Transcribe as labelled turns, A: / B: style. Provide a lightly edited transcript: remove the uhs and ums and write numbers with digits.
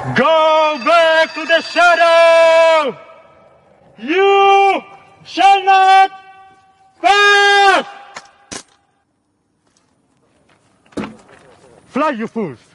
A: Go back to the shadow! You shall not pass! Fly, you fools!